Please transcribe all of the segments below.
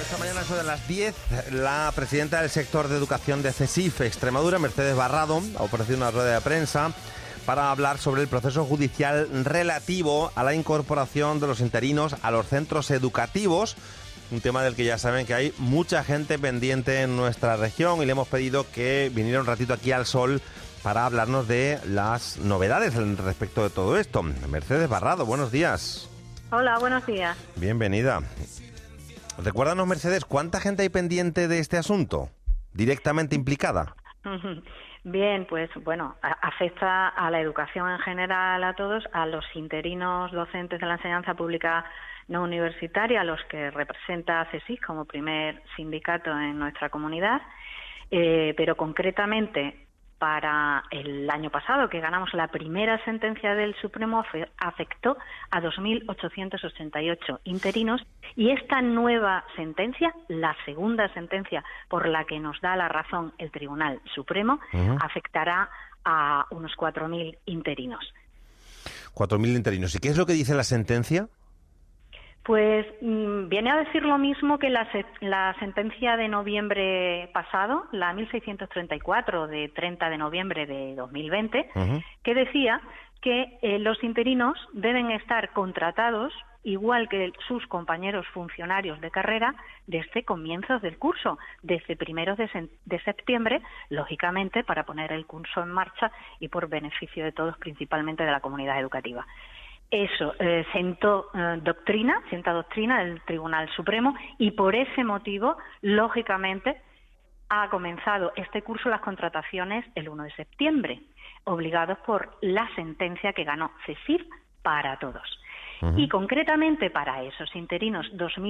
Esta mañana, eso de las 10, la presidenta del sector de educación de CESIF Extremadura, Mercedes Barrado, ha ofrecido una rueda de prensa para hablar sobre el proceso judicial relativo a la incorporación de los interinos a los centros educativos, un tema del que ya saben que hay mucha gente pendiente en nuestra región, y le hemos pedido que viniera un ratito aquí al Sol para hablarnos de las novedades respecto de todo esto. Mercedes Barrado, buenos días. Hola, buenos días. Bienvenida. Recuérdanos, Mercedes, ¿cuánta gente hay pendiente de este asunto? ¿Directamente implicada? Bien, pues bueno, afecta a la educación en general, a todos, a los interinos docentes de la enseñanza pública no universitaria, a los que representa CESIF como primer sindicato en nuestra comunidad, pero concretamente para el año pasado, que ganamos la primera sentencia del Supremo, afectó a 2.888 interinos, y esta nueva sentencia, la segunda sentencia por la que nos da la razón el Tribunal Supremo, afectará a unos 4.000 interinos. 4.000 interinos. ¿Y qué es lo que dice la sentencia? Pues viene a decir lo mismo que la sentencia de noviembre pasado, la 1634 de 30 de noviembre de 2020, que decía que los interinos deben estar contratados igual que sus compañeros funcionarios de carrera desde comienzos del curso, desde primeros de septiembre, lógicamente para poner el curso en marcha y por beneficio de todos, principalmente de la comunidad educativa. Eso sienta doctrina del Tribunal Supremo, y por ese motivo, lógicamente, ha comenzado este curso las contrataciones el 1 de septiembre, obligados por la sentencia que ganó CESIF para todos. Y concretamente para esos interinos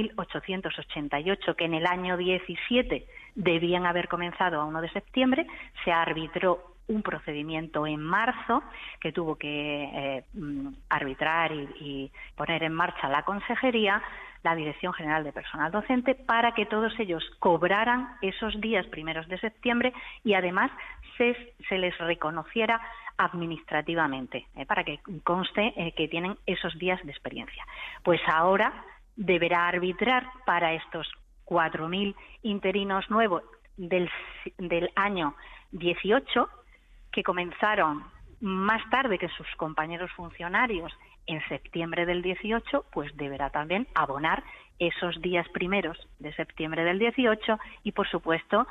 2.888 que en el año 17 debían haber comenzado a 1 de septiembre, se arbitró un procedimiento en marzo que tuvo que arbitrar y poner en marcha la Consejería, la Dirección General de Personal Docente, para que todos ellos cobraran esos días primeros de septiembre y además se les reconociera administrativamente, para que conste que tienen esos días de experiencia. Pues ahora deberá arbitrar para estos 4.000 interinos nuevos del año 18, que comenzaron más tarde que sus compañeros funcionarios en septiembre del 18, pues deberá también abonar esos días primeros de septiembre del 18 y, por supuesto,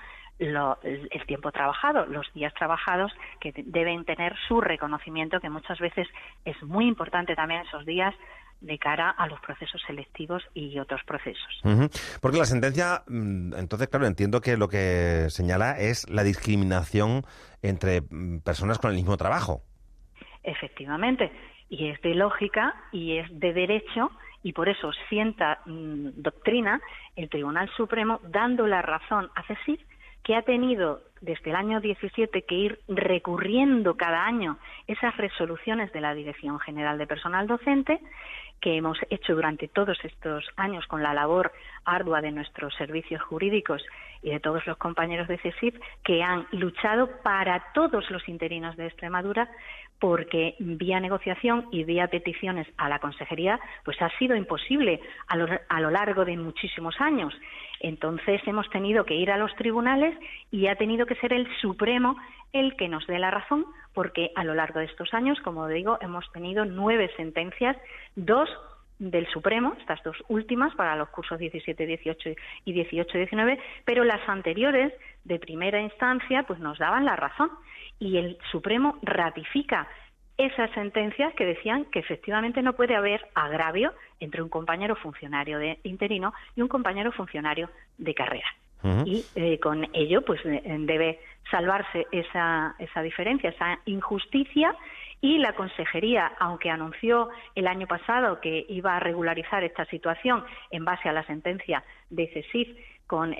el tiempo trabajado, los días trabajados, que deben tener su reconocimiento, que muchas veces es muy importante también esos días de cara a los procesos selectivos y otros procesos. Porque la sentencia, entonces, claro, entiendo que lo que señala es la discriminación entre personas con el mismo trabajo. Efectivamente, y es de lógica y es de derecho, y por eso sienta doctrina el Tribunal Supremo, dando la razón a CESIF, que ha tenido desde el año 17 que ir recurriendo cada año esas resoluciones de la Dirección General de Personal Docente, que hemos hecho durante todos estos años con la labor ardua de nuestros servicios jurídicos y de todos los compañeros de CESIF, que han luchado para todos los interinos de Extremadura, porque vía negociación y vía peticiones a la Consejería, pues ha sido imposible a lo largo de muchísimos años. Entonces hemos tenido que ir a los tribunales y ha tenido que ser el Supremo el que nos dé la razón, porque a lo largo de estos años, como digo, hemos tenido 9 sentencias, 2 del Supremo, estas 2 últimas para los cursos 17-18 y 18-19, pero las anteriores de primera instancia pues nos daban la razón, y el Supremo ratifica esas sentencias que decían que efectivamente no puede haber agravio entre un compañero funcionario de interino y un compañero funcionario de carrera. Y con ello pues debe salvarse esa diferencia, esa injusticia, y la Consejería, aunque anunció el año pasado que iba a regularizar esta situación en base a la sentencia de CESIF, con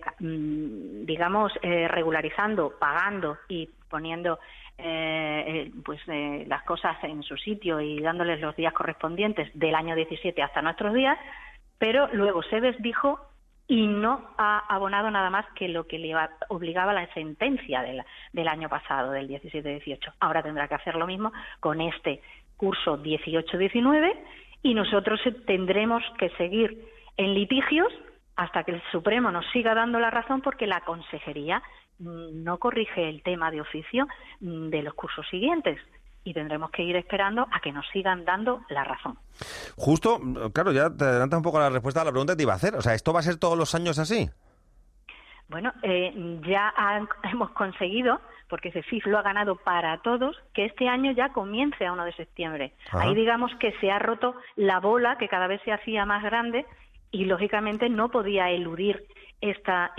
regularizando, pagando y poniendo las cosas en su sitio y dándoles los días correspondientes del año 17 hasta nuestros días, pero luego se desdijo y no ha abonado nada más que lo que le obligaba la sentencia del año pasado, del 17-18. Ahora tendrá que hacer lo mismo con este curso 18-19, y nosotros tendremos que seguir en litigios hasta que el Supremo nos siga dando la razón, porque la Consejería no corrige el tema de oficio de los cursos siguientes. Y tendremos que ir esperando a que nos sigan dando la razón. Justo, claro, ya te adelanta un poco la respuesta a la pregunta que te iba a hacer. O sea, ¿esto va a ser todos los años así? Bueno, ya hemos conseguido, porque CESIF lo ha ganado para todos, que este año ya comience a 1 de septiembre. Ajá. Ahí digamos que se ha roto la bola, que cada vez se hacía más grande, y lógicamente no podía eludir esta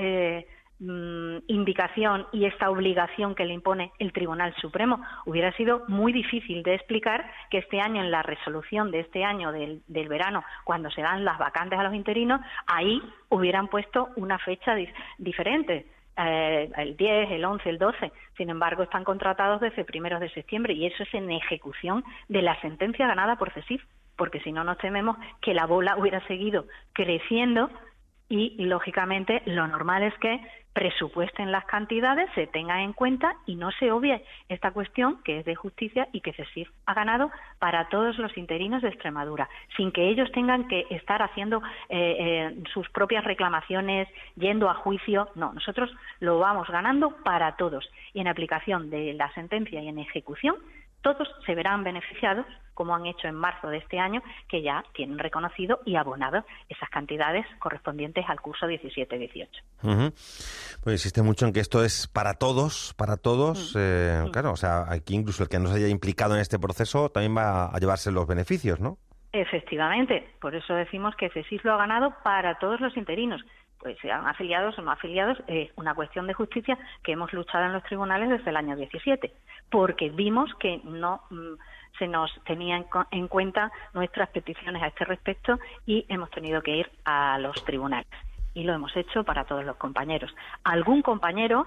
indicación y esta obligación que le impone el Tribunal Supremo. Hubiera sido muy difícil de explicar que este año, en la resolución de este año del verano, cuando se dan las vacantes a los interinos, ahí hubieran puesto una fecha diferente, el 10, el 11, el 12. Sin embargo, están contratados desde 1 de septiembre, y eso es en ejecución de la sentencia ganada por CESIF, porque si no, nos tememos que la bola hubiera seguido creciendo. Y, lógicamente, lo normal es que presupuesten las cantidades, se tengan en cuenta y no se obvie esta cuestión, que es de justicia y que CESIF ha ganado para todos los interinos de Extremadura, sin que ellos tengan que estar haciendo sus propias reclamaciones, yendo a juicio. No, nosotros lo vamos ganando para todos. Y en aplicación de la sentencia y en ejecución, todos se verán beneficiados, como han hecho en marzo de este año, que ya tienen reconocido y abonado esas cantidades correspondientes al curso 17-18. Pues insiste mucho en que esto es para todos. Claro, o sea, aquí incluso el que no se haya implicado en este proceso también va a llevarse los beneficios, ¿no? Efectivamente, por eso decimos que CESIF lo ha ganado para todos los interinos. Pues sean afiliados o no afiliados, es una cuestión de justicia que hemos luchado en los tribunales desde el año 17, porque vimos que no se nos tenían en cuenta nuestras peticiones a este respecto y hemos tenido que ir a los tribunales. Y lo hemos hecho para todos los compañeros. Algún compañero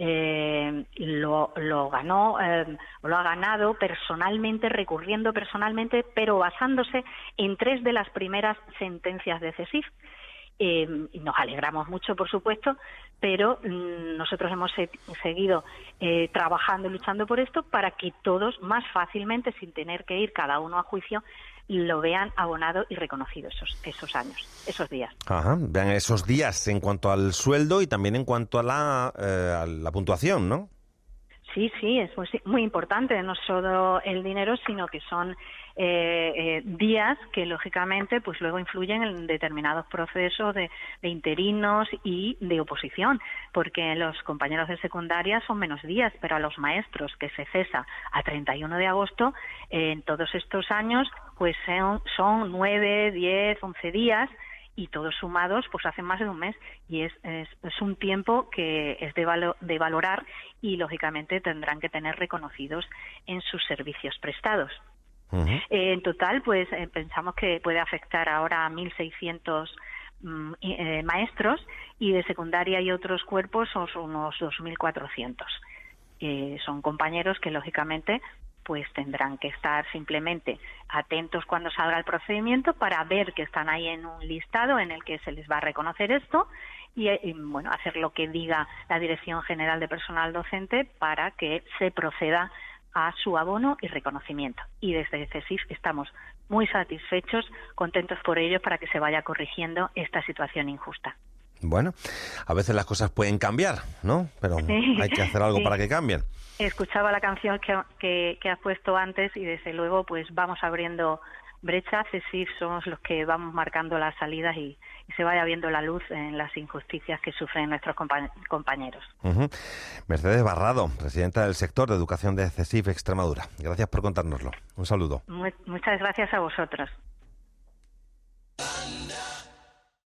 lo ha ganado personalmente, recurriendo personalmente, pero basándose en 3 de las primeras sentencias de CESIF. Y nos alegramos mucho, por supuesto, pero nosotros hemos seguido trabajando y luchando por esto para que todos más fácilmente, sin tener que ir cada uno a juicio, lo vean abonado y reconocido esos años, esos días. Ajá, vean esos días en cuanto al sueldo y también en cuanto a la puntuación, ¿no? Sí, es muy importante, no solo el dinero, sino que son días que lógicamente pues luego influyen en determinados procesos de interinos y de oposición, porque los compañeros de secundaria son menos días, pero a los maestros, que se cesa a 31 de agosto, en todos estos años pues son 9, 10, 11 días, y todos sumados pues hacen más de un mes, y es un tiempo que es de valorar, y lógicamente tendrán que tener reconocidos en sus servicios prestados. Uh-huh. En total pues pensamos que puede afectar ahora a 1.600 maestros, y de secundaria y otros cuerpos son unos 2.400. Son compañeros que lógicamente pues tendrán que estar simplemente atentos cuando salga el procedimiento para ver que están ahí en un listado en el que se les va a reconocer esto y bueno, hacer lo que diga la Dirección General de Personal Docente para que se proceda a su abono y reconocimiento. Y desde CESIF estamos muy satisfechos, contentos por ello, para que se vaya corrigiendo esta situación injusta. Bueno, a veces las cosas pueden cambiar, ¿no? Pero hay que hacer algo para que cambien. Escuchaba la canción que has puesto antes y desde luego pues vamos abriendo brechas. CESIF somos los que vamos marcando las salidas y se vaya viendo la luz en las injusticias que sufren nuestros compañeros. Uh-huh. Mercedes Barrado, presidenta del sector de educación de CESIF Extremadura. Gracias por contárnoslo. Un saludo. Muchas gracias a vosotros.